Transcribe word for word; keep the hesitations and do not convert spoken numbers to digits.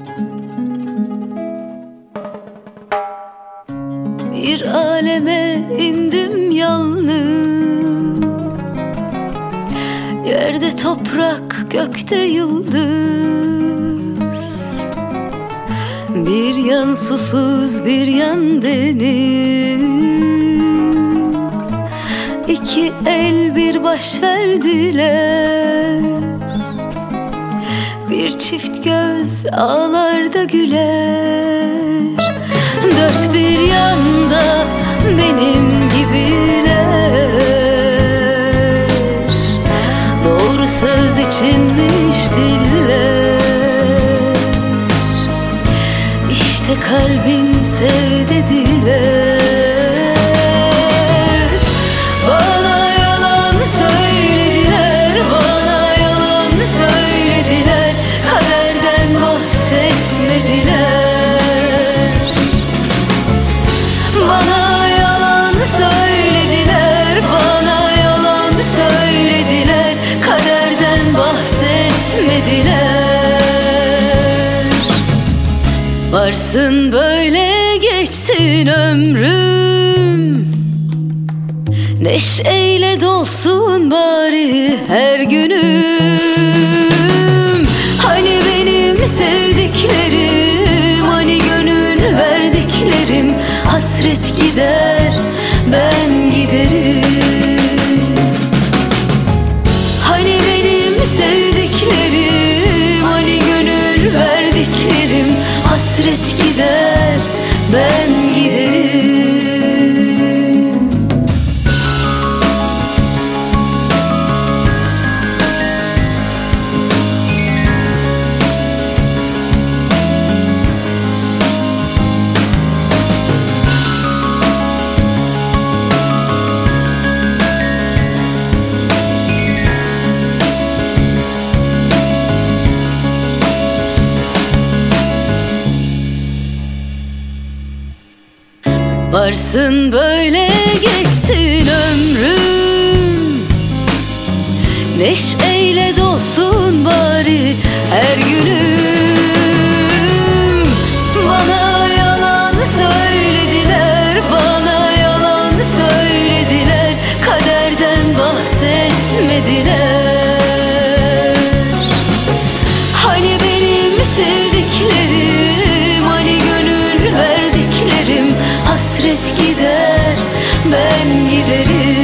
Bir aleme indim yalnız, yerde toprak, gökte yıldız. Bir yan susuz, bir yan deniz. İki el bir baş verdiler. Bir çift göz ağlarda güler. Dört bir yanda benim gibiler. Doğru söz içinmiş diller. İşte kalbin sev dediler. Bana yalan söylediler, bana yalan söylediler. Kaderden bahsetmediler. Bana yalan söylediler, bana yalan söylediler. Kaderden bahsetmediler. Varsın böyle geçsin ömrüm, neşeyle dolsun bari her günüm. Hani benim sevdiklerim, hani gönül verdiklerim. Hasret gider, ben giderim. Hani benim sevdiklerim, hani gönül verdiklerim. Hasret gider, ben giderim. Varsın böyle geçsin ömrüm, neşeyle dolsun bari her günüm. Bana yalan söylediler, bana yalan söylediler. Kaderden bahsetmediler. Hani benim sevdiklerim, hani gönül verdiklerim. Hasret gider, ben giderim.